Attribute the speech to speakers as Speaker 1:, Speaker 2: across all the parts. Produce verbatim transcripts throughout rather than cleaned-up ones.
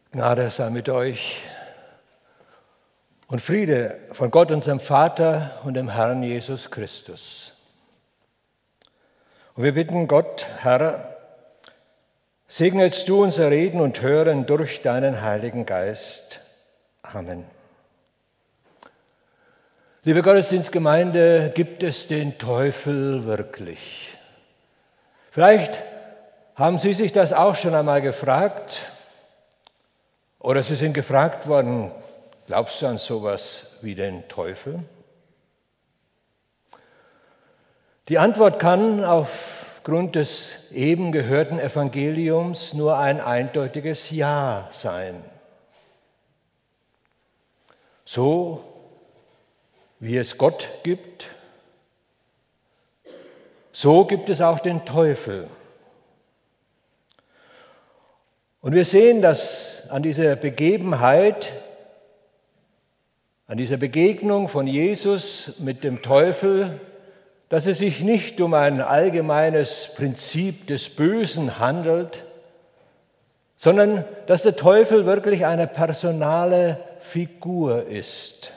Speaker 1: Gnade sei mit euch und Friede von Gott, unserem Vater und dem Herrn Jesus Christus. Und wir bitten Gott, Herr, segne jetzt du unser Reden und Hören durch deinen Heiligen Geist. Amen. Liebe Gottesdienstgemeinde, gibt es den Teufel wirklich? Vielleicht haben Sie sich das auch schon einmal gefragt oder Sie sind gefragt worden, glaubst du an sowas wie den Teufel? Die Antwort kann aufgrund des eben gehörten Evangeliums nur ein eindeutiges Ja sein. So wie es Gott gibt, so gibt es auch den Teufel. Und wir sehen, dass an dieser Begebenheit, an dieser Begegnung von Jesus mit dem Teufel, dass es sich nicht um ein allgemeines Prinzip des Bösen handelt, sondern dass der Teufel wirklich eine personale Figur ist,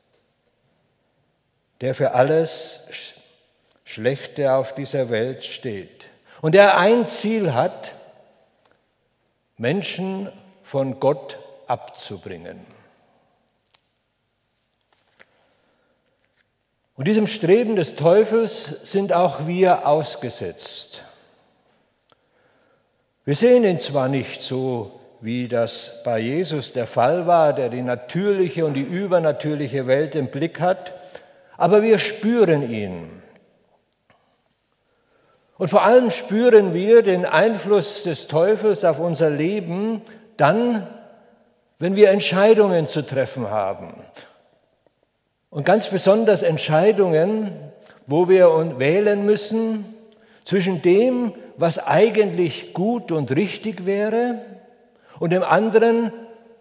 Speaker 1: der für alles Schlechte auf dieser Welt steht und der ein Ziel hat, Menschen von Gott abzubringen. Und diesem Streben des Teufels sind auch wir ausgesetzt. Wir sehen ihn zwar nicht so, wie das bei Jesus der Fall war, der die natürliche und die übernatürliche Welt im Blick hat, aber wir spüren ihn. Und vor allem spüren wir den Einfluss des Teufels auf unser Leben dann, wenn wir Entscheidungen zu treffen haben. Und ganz besonders Entscheidungen, wo wir wählen müssen zwischen dem, was eigentlich gut und richtig wäre, und dem anderen,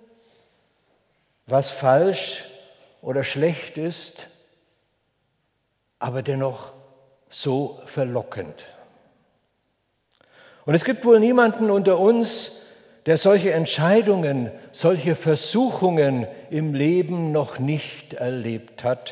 Speaker 1: was falsch oder schlecht ist, aber dennoch so verlockend. Und es gibt wohl niemanden unter uns, der solche Entscheidungen, solche Versuchungen im Leben noch nicht erlebt hat.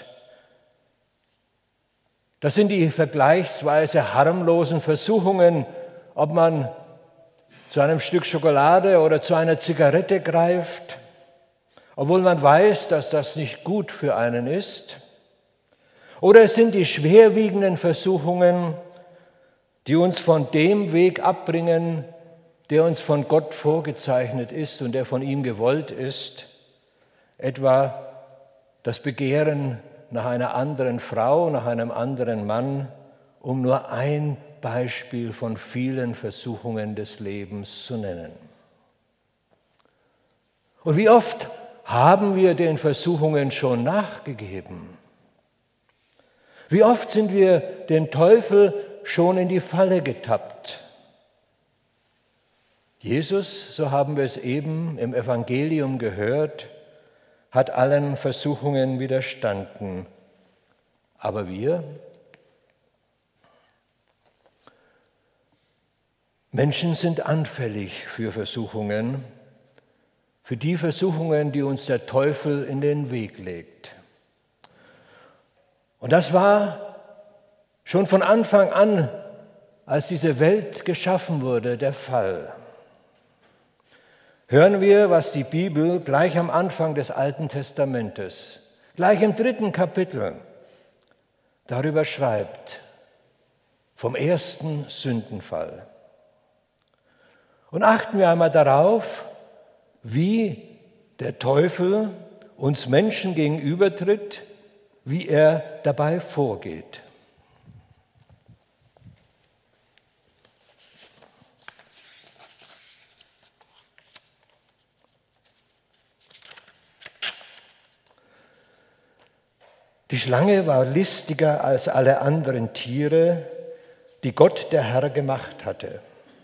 Speaker 1: Das sind die vergleichsweise harmlosen Versuchungen, ob man zu einem Stück Schokolade oder zu einer Zigarette greift, obwohl man weiß, dass das nicht gut für einen ist. Oder es sind die schwerwiegenden Versuchungen, die uns von dem Weg abbringen, der uns von Gott vorgezeichnet ist und der von ihm gewollt ist, etwa das Begehren nach einer anderen Frau, nach einem anderen Mann, um nur ein Beispiel von vielen Versuchungen des Lebens zu nennen. Und wie oft haben wir den Versuchungen schon nachgegeben? Wie oft sind wir dem Teufel schon in die Falle getappt? Jesus, so haben wir es eben im Evangelium gehört, hat allen Versuchungen widerstanden. Aber wir? Menschen sind anfällig für Versuchungen, für die Versuchungen, die uns der Teufel in den Weg legt. Und das war schon von Anfang an, als diese Welt geschaffen wurde, der Fall. Hören wir, was die Bibel gleich am Anfang des Alten Testamentes, gleich im dritten Kapitel, darüber schreibt, vom ersten Sündenfall. Und achten wir einmal darauf, wie der Teufel uns Menschen gegenübertritt, wie er dabei vorgeht. Die Schlange war listiger als alle anderen Tiere, die Gott der Herr gemacht hatte.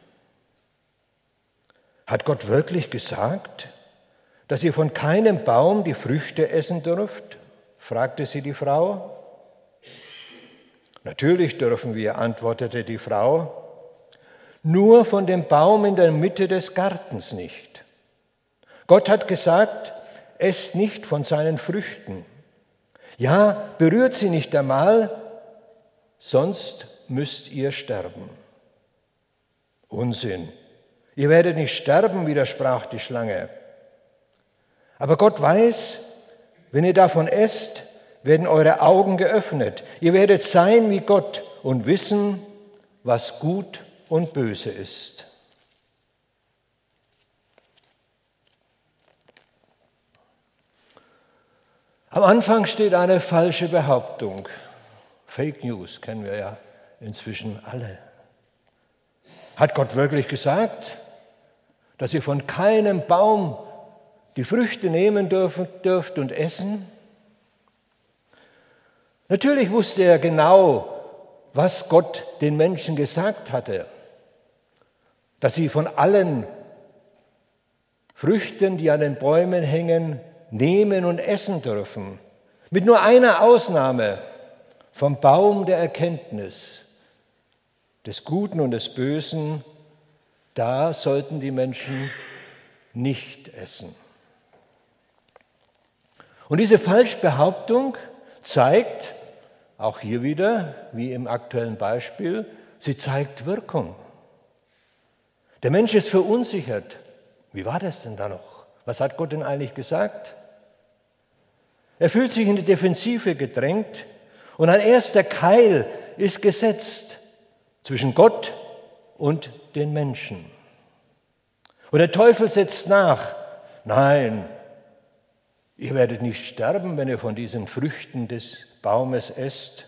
Speaker 1: Hat Gott wirklich gesagt, dass ihr von keinem Baum die Früchte essen dürft? Fragte sie die Frau. Natürlich dürfen wir, antwortete die Frau, nur von dem Baum in der Mitte des Gartens nicht. Gott hat gesagt, esst nicht von seinen Früchten. Ja, berührt sie nicht einmal, sonst müsst ihr sterben. Unsinn. Ihr werdet nicht sterben, widersprach die Schlange. Aber Gott weiß, wenn ihr davon esst, werden eure Augen geöffnet. Ihr werdet sein wie Gott und wissen, was gut und böse ist. Am Anfang steht eine falsche Behauptung. Fake News kennen wir ja inzwischen alle. Hat Gott wirklich gesagt, dass ihr von keinem Baum die Früchte nehmen dürfen, dürft und essen? Natürlich wusste er genau, was Gott den Menschen gesagt hatte, dass sie von allen Früchten, die an den Bäumen hängen, nehmen und essen dürfen. Mit nur einer Ausnahme, vom Baum der Erkenntnis des Guten und des Bösen, da sollten die Menschen nicht essen. Und diese Falschbehauptung zeigt, auch hier wieder, wie im aktuellen Beispiel, sie zeigt Wirkung. Der Mensch ist verunsichert. Wie war das denn da noch? Was hat Gott denn eigentlich gesagt? Er fühlt sich in die Defensive gedrängt und ein erster Keil ist gesetzt zwischen Gott und den Menschen. Und der Teufel setzt nach. Nein, ihr werdet nicht sterben, wenn ihr von diesen Früchten des Baumes esst.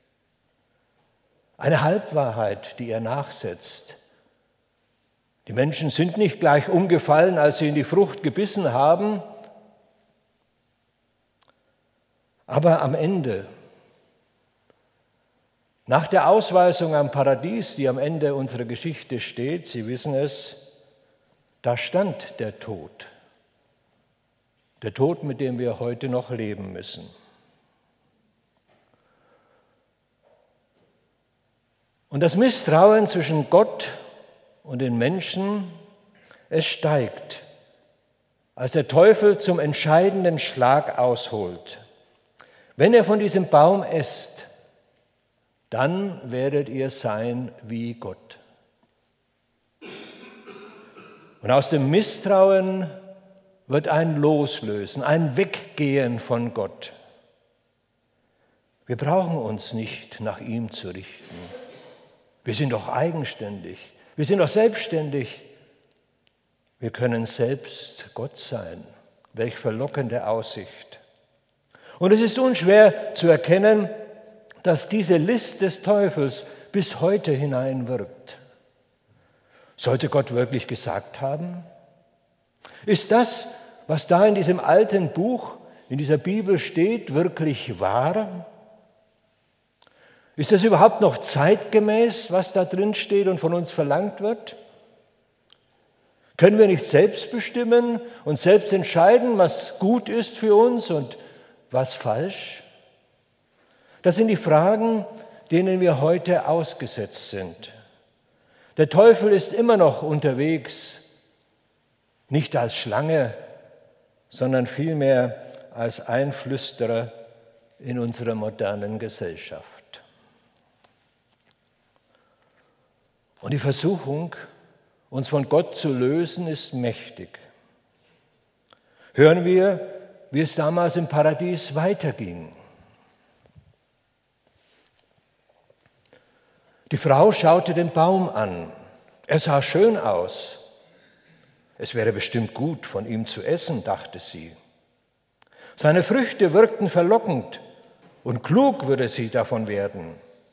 Speaker 1: Eine Halbwahrheit, die er nachsetzt. Die Menschen sind nicht gleich umgefallen, als sie in die Frucht gebissen haben, aber am Ende, nach der Ausweisung am Paradies, die am Ende unserer Geschichte steht, Sie wissen es, da stand der Tod. Der Tod, mit dem wir heute noch leben müssen. Und das Misstrauen zwischen Gott und den Menschen, es steigt, als der Teufel zum entscheidenden Schlag ausholt. Wenn ihr von diesem Baum esst, dann werdet ihr sein wie Gott. Und aus dem Misstrauen wird ein Loslösen, ein Weggehen von Gott. Wir brauchen uns nicht nach ihm zu richten. Wir sind doch eigenständig, wir sind doch selbstständig. Wir können selbst Gott sein. Welch verlockende Aussicht. Und es ist unschwer zu erkennen, dass diese List des Teufels bis heute hineinwirkt. Sollte Gott wirklich gesagt haben? Ist das, was da in diesem alten Buch, in dieser Bibel steht, wirklich wahr? Ist das überhaupt noch zeitgemäß, was da drin steht und von uns verlangt wird? Können wir nicht selbst bestimmen und selbst entscheiden, was gut ist für uns und was falsch? Das sind die Fragen, denen wir heute ausgesetzt sind. Der Teufel ist immer noch unterwegs, nicht als Schlange, sondern vielmehr als Einflüsterer in unserer modernen Gesellschaft. Und die Versuchung, uns von Gott zu lösen, ist mächtig. Hören wir, wie es damals im Paradies weiterging. Die Frau schaute den Baum an. Er sah schön aus. Es wäre bestimmt gut, von ihm zu essen, dachte sie. Seine Früchte wirkten verlockend und klug würde sie davon werden.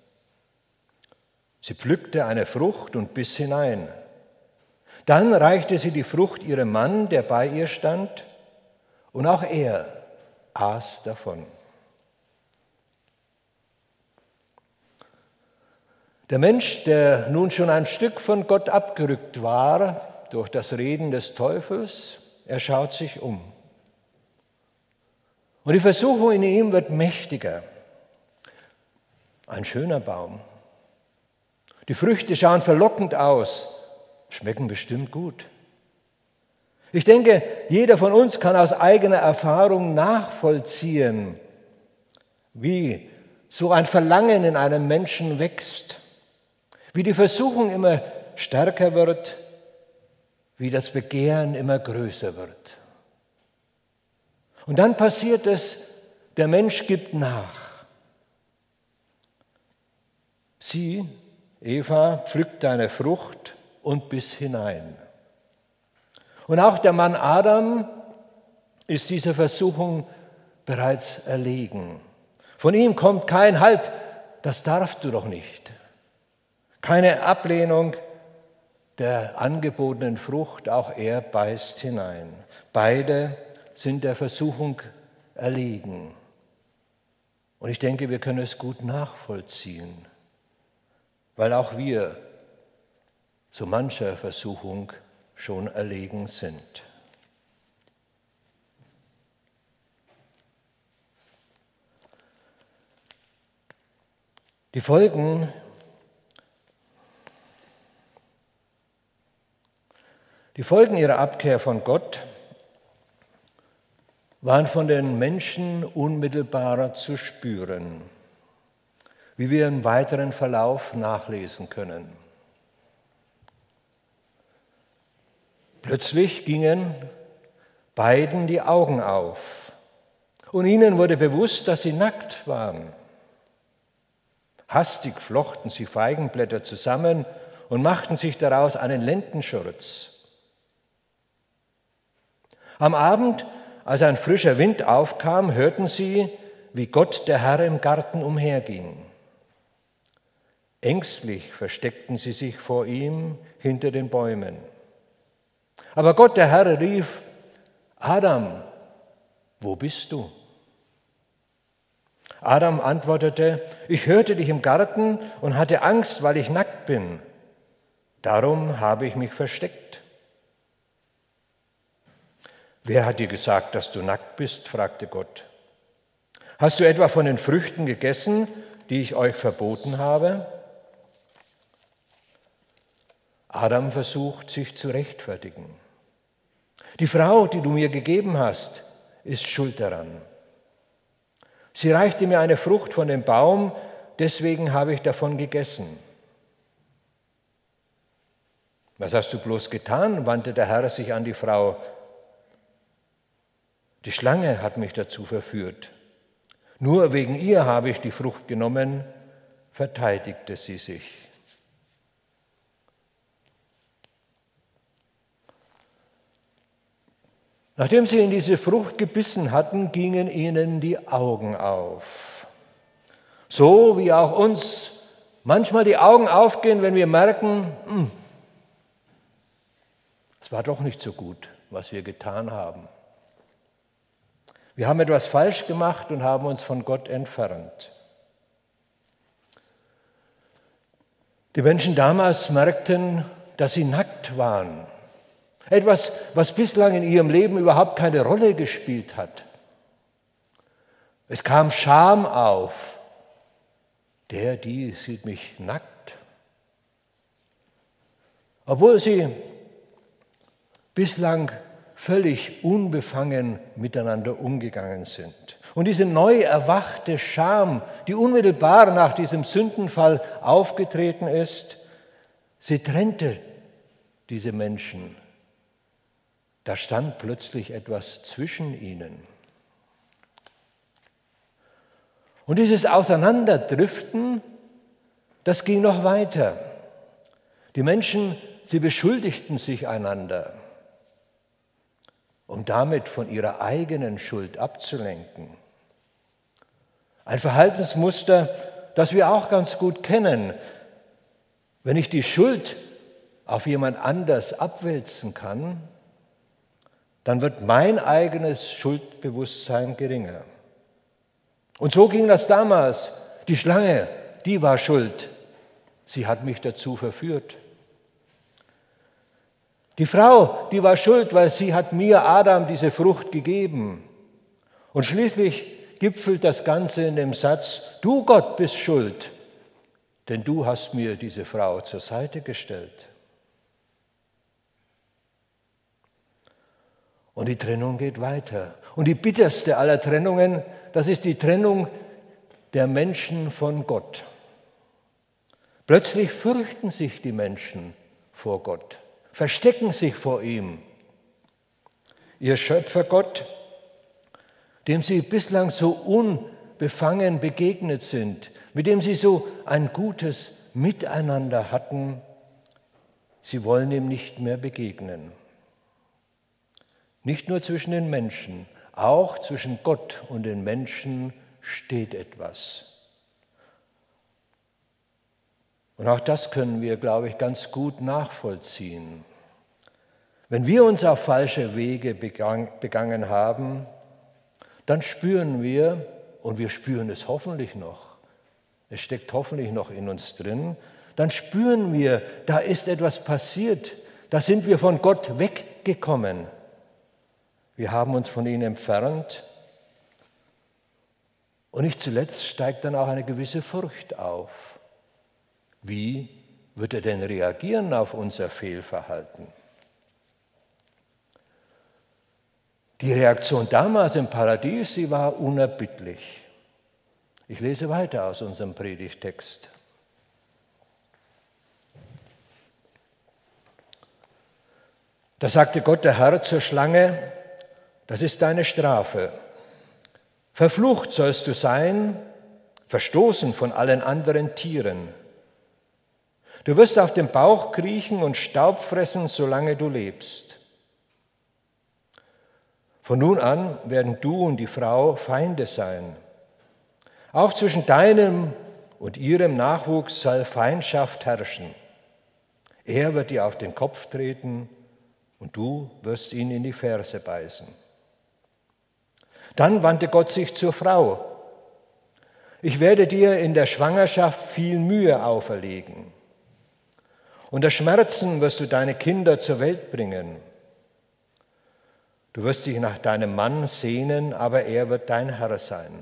Speaker 1: Sie pflückte eine Frucht und biss hinein. Dann reichte sie die Frucht ihrem Mann, der bei ihr stand, und auch er aß davon. Der Mensch, der nun schon ein Stück von Gott abgerückt war durch das Reden des Teufels, er schaut sich um. Und die Versuchung in ihm wird mächtiger. Ein schöner Baum. Die Früchte schauen verlockend aus, schmecken bestimmt gut. Ich denke, jeder von uns kann aus eigener Erfahrung nachvollziehen, wie so ein Verlangen in einem Menschen wächst, wie die Versuchung immer stärker wird, wie das Begehren immer größer wird. Und dann passiert es, der Mensch gibt nach. Sie, Eva, pflückt eine Frucht und biss hinein. Und auch der Mann Adam ist dieser Versuchung bereits erlegen. Von ihm kommt kein Halt, das darfst du doch nicht. Keine Ablehnung der angebotenen Frucht, auch er beißt hinein. Beide sind der Versuchung erlegen. Und ich denke, wir können es gut nachvollziehen, weil auch wir so mancher Versuchung schon erlegen sind. Die Folgen Die Folgen ihrer Abkehr von Gott waren von den Menschen unmittelbarer zu spüren, wie wir im weiteren Verlauf nachlesen können. Plötzlich gingen beiden die Augen auf und ihnen wurde bewusst, dass sie nackt waren. Hastig flochten sie Feigenblätter zusammen und machten sich daraus einen Lendenschurz. Am Abend, als ein frischer Wind aufkam, hörten sie, wie Gott der Herr im Garten umherging. Ängstlich versteckten sie sich vor ihm hinter den Bäumen. Aber Gott der Herr rief: Adam, wo bist du? Adam antwortete: Ich hörte dich im Garten und hatte Angst, weil ich nackt bin. Darum habe ich mich versteckt. Wer hat dir gesagt, dass du nackt bist? Fragte Gott. Hast du etwa von den Früchten gegessen, die ich euch verboten habe? Adam versucht, sich zu rechtfertigen. Die Frau, die du mir gegeben hast, ist schuld daran. Sie reichte mir eine Frucht von dem Baum, deswegen habe ich davon gegessen. Was hast du bloß getan? Wandte der Herr sich an die Frau. Die Schlange hat mich dazu verführt. Nur wegen ihr habe ich die Frucht genommen, verteidigte sie sich. Nachdem sie in diese Frucht gebissen hatten, gingen ihnen die Augen auf. So wie auch uns manchmal die Augen aufgehen, wenn wir merken, es war doch nicht so gut, was wir getan haben. Wir haben etwas falsch gemacht und haben uns von Gott entfernt. Die Menschen damals merkten, dass sie nackt waren. Etwas, was bislang in ihrem Leben überhaupt keine Rolle gespielt hat. Es kam Scham auf. Der, die sieht mich nackt. Obwohl sie bislang völlig unbefangen miteinander umgegangen sind. Und diese neu erwachte Scham, die unmittelbar nach diesem Sündenfall aufgetreten ist, sie trennte diese Menschen. Da stand plötzlich etwas zwischen ihnen. Und dieses Auseinanderdriften, das ging noch weiter. Die Menschen, sie beschuldigten sich einander, um damit von ihrer eigenen Schuld abzulenken. Ein Verhaltensmuster, das wir auch ganz gut kennen. Wenn ich die Schuld auf jemand anders abwälzen kann, dann wird mein eigenes Schuldbewusstsein geringer. Und so ging das damals. Die Schlange, die war schuld. Sie hat mich dazu verführt. Die Frau, die war schuld, weil sie hat mir, Adam, diese Frucht gegeben. Und schließlich gipfelt das Ganze in dem Satz: Du, Gott, bist schuld, denn du hast mir diese Frau zur Seite gestellt. Und die Trennung geht weiter. Und die bitterste aller Trennungen, das ist die Trennung der Menschen von Gott. Plötzlich fürchten sich die Menschen vor Gott, verstecken sich vor ihm. Ihr Schöpfergott, dem sie bislang so unbefangen begegnet sind, mit dem sie so ein gutes Miteinander hatten, sie wollen ihm nicht mehr begegnen. Nicht nur zwischen den Menschen, auch zwischen Gott und den Menschen steht etwas. Und auch das können wir, glaube ich, ganz gut nachvollziehen. Wenn wir uns auf falsche Wege begangen haben, dann spüren wir, und wir spüren es hoffentlich noch, es steckt hoffentlich noch in uns drin, dann spüren wir, da ist etwas passiert, da sind wir von Gott weggekommen. Wir haben uns von ihm entfernt und nicht zuletzt steigt dann auch eine gewisse Furcht auf. Wie wird er denn reagieren auf unser Fehlverhalten? Die Reaktion damals im Paradies, sie war unerbittlich. Ich lese weiter aus unserem Predigtext. Da sagte Gott, der Herr, zur Schlange: Das ist deine Strafe. Verflucht sollst du sein, verstoßen von allen anderen Tieren. Du wirst auf dem Bauch kriechen und Staub fressen, solange du lebst. Von nun an werden du und die Frau Feinde sein. Auch zwischen deinem und ihrem Nachwuchs soll Feindschaft herrschen. Er wird dir auf den Kopf treten und du wirst ihn in die Ferse beißen. Dann wandte Gott sich zur Frau. Ich werde dir in der Schwangerschaft viel Mühe auferlegen. Unter Schmerzen wirst du deine Kinder zur Welt bringen. Du wirst dich nach deinem Mann sehnen, aber er wird dein Herr sein.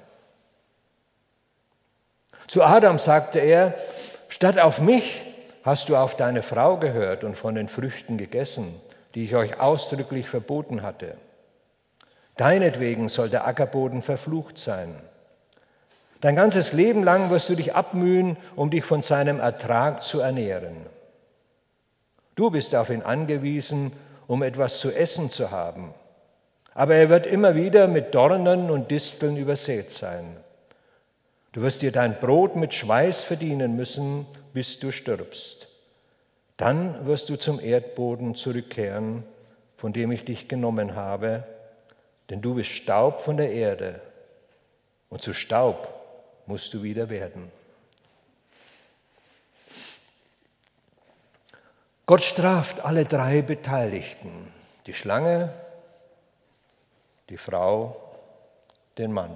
Speaker 1: Zu Adam sagte er: Statt auf mich hast du auf deine Frau gehört und von den Früchten gegessen, die ich euch ausdrücklich verboten hatte. Deinetwegen soll der Ackerboden verflucht sein. Dein ganzes Leben lang wirst du dich abmühen, um dich von seinem Ertrag zu ernähren. Du bist auf ihn angewiesen, um etwas zu essen zu haben. Aber er wird immer wieder mit Dornen und Disteln übersät sein. Du wirst dir dein Brot mit Schweiß verdienen müssen, bis du stirbst. Dann wirst du zum Erdboden zurückkehren, von dem ich dich genommen habe, denn du bist Staub von der Erde und zu Staub musst du wieder werden. Gott straft alle drei Beteiligten, die Schlange, die Frau, den Mann.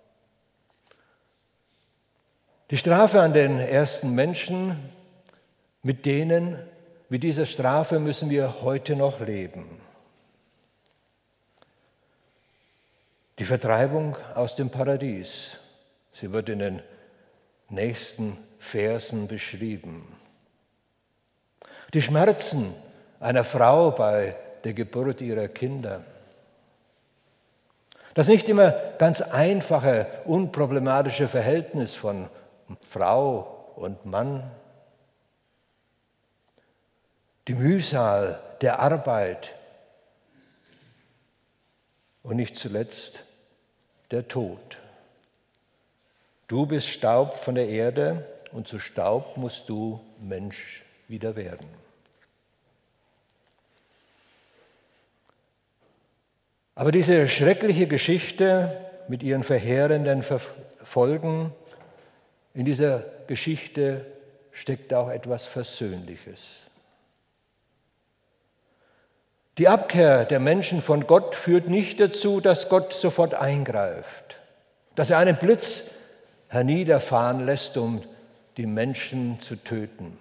Speaker 1: Die Strafe an den ersten Menschen, mit denen, mit dieser Strafe müssen wir heute noch leben. Die Vertreibung aus dem Paradies, sie wird in den nächsten Versen beschrieben. Die Schmerzen einer Frau bei der Geburt ihrer Kinder. Das nicht immer ganz einfache, unproblematische Verhältnis von Frau und Mann. Die Mühsal der Arbeit. Und nicht zuletzt der Tod. Du bist Staub von der Erde und zu Staub musst du Mensch wieder werden. Aber diese schreckliche Geschichte mit ihren verheerenden Folgen, in dieser Geschichte steckt auch etwas Versöhnliches. Die Abkehr der Menschen von Gott führt nicht dazu, dass Gott sofort eingreift, dass er einen Blitz herniederfahren lässt, um die Menschen zu töten.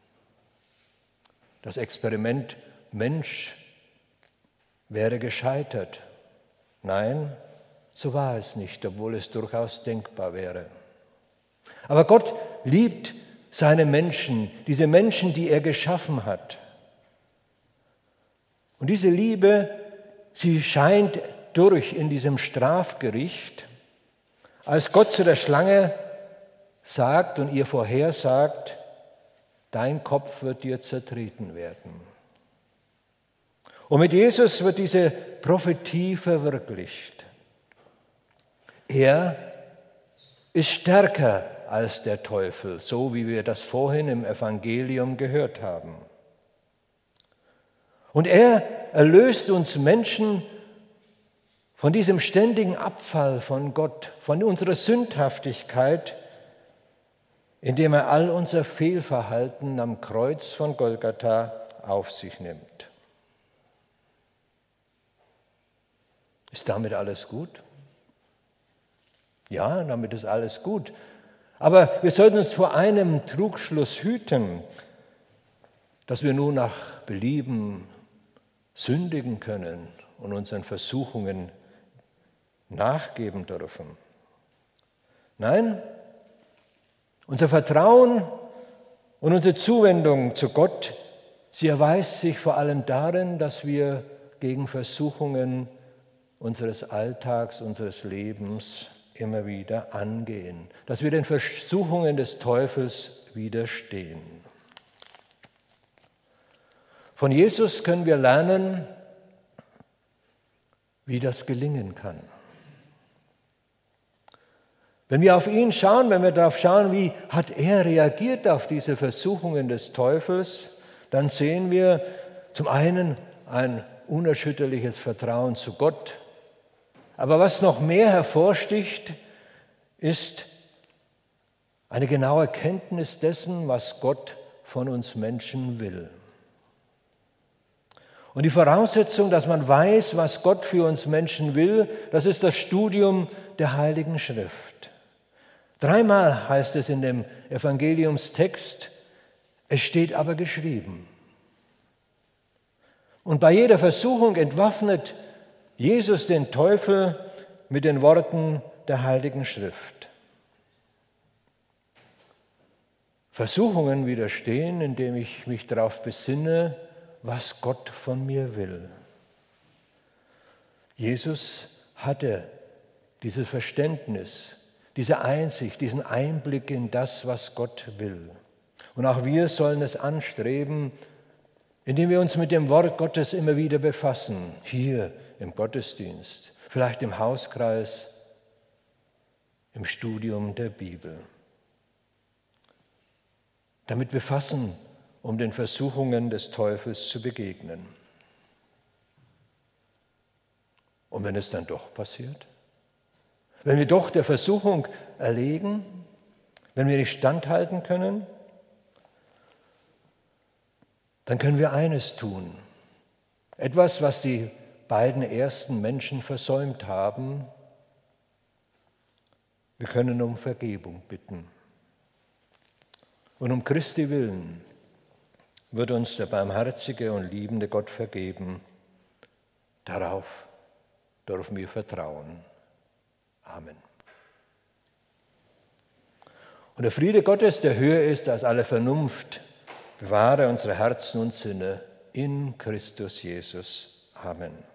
Speaker 1: Das Experiment Mensch wäre gescheitert. Nein, so war es nicht, obwohl es durchaus denkbar wäre. Aber Gott liebt seine Menschen, diese Menschen, die er geschaffen hat. Und diese Liebe, sie scheint durch in diesem Strafgericht, als Gott zu der Schlange sagt und ihr vorhersagt, dein Kopf wird dir zertreten werden. Und mit Jesus wird diese Prophetie verwirklicht. Er ist stärker als der Teufel, so wie wir das vorhin im Evangelium gehört haben. Und er erlöst uns Menschen von diesem ständigen Abfall von Gott, von unserer Sündhaftigkeit, indem er all unser Fehlverhalten am Kreuz von Golgatha auf sich nimmt. Ist damit alles gut? Ja, damit ist alles gut. Aber wir sollten uns vor einem Trugschluss hüten, dass wir nur nach Belieben sündigen können und unseren Versuchungen nachgeben dürfen. Nein, unser Vertrauen und unsere Zuwendung zu Gott, sie erweist sich vor allem darin, dass wir gegen Versuchungen unseres Alltags, unseres Lebens immer wieder angehen, dass wir den Versuchungen des Teufels widerstehen. Von Jesus können wir lernen, wie das gelingen kann. Wenn wir auf ihn schauen, wenn wir darauf schauen, wie hat er reagiert auf diese Versuchungen des Teufels, dann sehen wir zum einen ein unerschütterliches Vertrauen zu Gott. Aber was noch mehr hervorsticht, ist eine genaue Kenntnis dessen, was Gott von uns Menschen will. Und die Voraussetzung, dass man weiß, was Gott für uns Menschen will, das ist das Studium der Heiligen Schrift. Dreimal heißt es in dem Evangeliumstext, es steht aber geschrieben. Und bei jeder Versuchung entwaffnet Jesus den Teufel mit den Worten der Heiligen Schrift. Versuchungen widerstehen, indem ich mich darauf besinne, was Gott von mir will. Jesus hatte dieses Verständnis, diese Einsicht, diesen Einblick in das, was Gott will. Und auch wir sollen es anstreben, indem wir uns mit dem Wort Gottes immer wieder befassen, hier im Gottesdienst, vielleicht im Hauskreis, im Studium der Bibel. Damit befassen, um den Versuchungen des Teufels zu begegnen. Und wenn es dann doch passiert? Wenn wir doch der Versuchung erlegen, wenn wir nicht standhalten können, dann können wir eines tun. Etwas, was die beiden ersten Menschen versäumt haben. Wir können um Vergebung bitten. Und um Christi willen wird uns der barmherzige und liebende Gott vergeben. Darauf dürfen wir vertrauen. Amen. Und der Friede Gottes, der höher ist als alle Vernunft, bewahre unsere Herzen und Sinne in Christus Jesus. Amen.